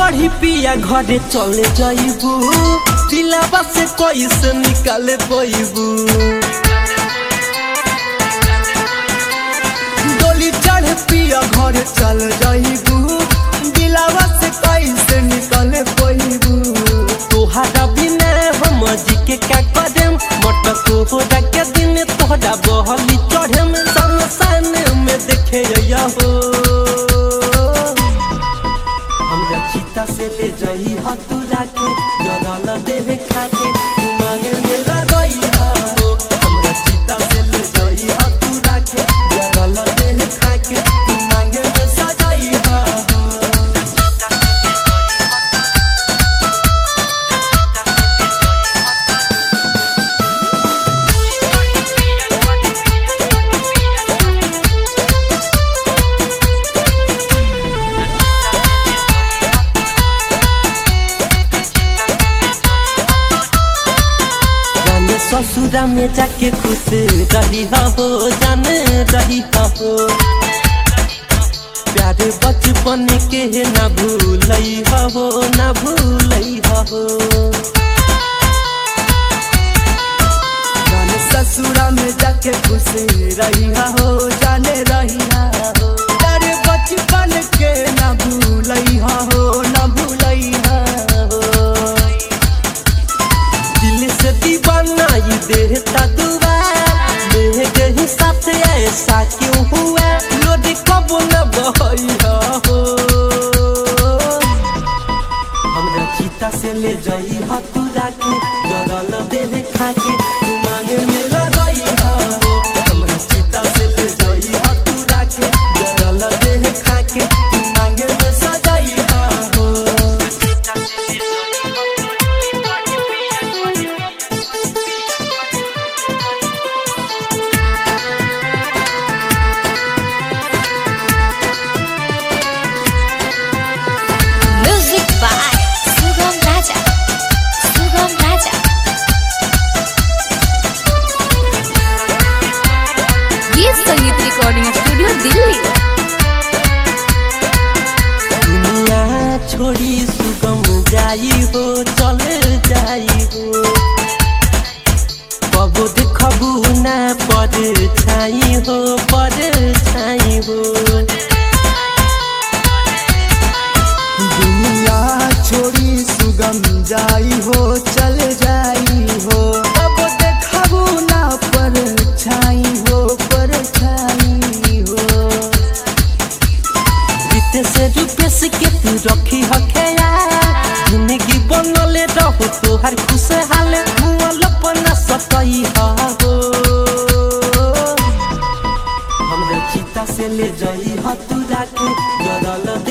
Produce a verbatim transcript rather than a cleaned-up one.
चढ़ी पिया घरे चले जाइबू दिलावा से कैसे निकाले पैबू डोली चढ़ पिया घरे चल जाइबू दिलावा से कैसे निकाले पैबू तोहरा बिना हम जी के का कदम मटक हो के दिन तोहरा बहली चढ़े में सन में देखे हो चीता से ले जाई हतुरा के जरल देवे खाके मांगे मेरा गई हो हमरा चीता से ले जाई हतुरा के जरल देवे खाके मांगे में सजाई हो ससुरा में जाके खुश रही हो जान रही हो प्यारे बचपन के ना भूलई हो ना भूलई हो ससुरा में जाके खुश रही हो जाने रही हो प्यारे बचपन के ना भूलई हो ना भूलई दिल से दीवाना ही देता दुआ मेरे ही साथ ऐसा क्यों हुआ लोड कब न बहई हो हमरा चीता से ले जाई हतुरा के जरल देवे खाके मांगे मेरा गई हो हमरा चीता से ले जाई हतुरा के जरल देवे खाके मांगे में सजाई हो छोड़ी सुगम जाई हो चले जाई हो कबो देखबू ना पर छाई हो पर छाई हो दुनिया छोड़ी सुगम जाई हो चल जाई हो कबो देखबू ना पर छाई हो पर छाई हो बीते से रूपे से के तू रखी हखेया जिंदगी बनले रहो तोहर खुशहाल मुअल पना सकई हो हमरा चीता से ले जाई हतुरा के जरल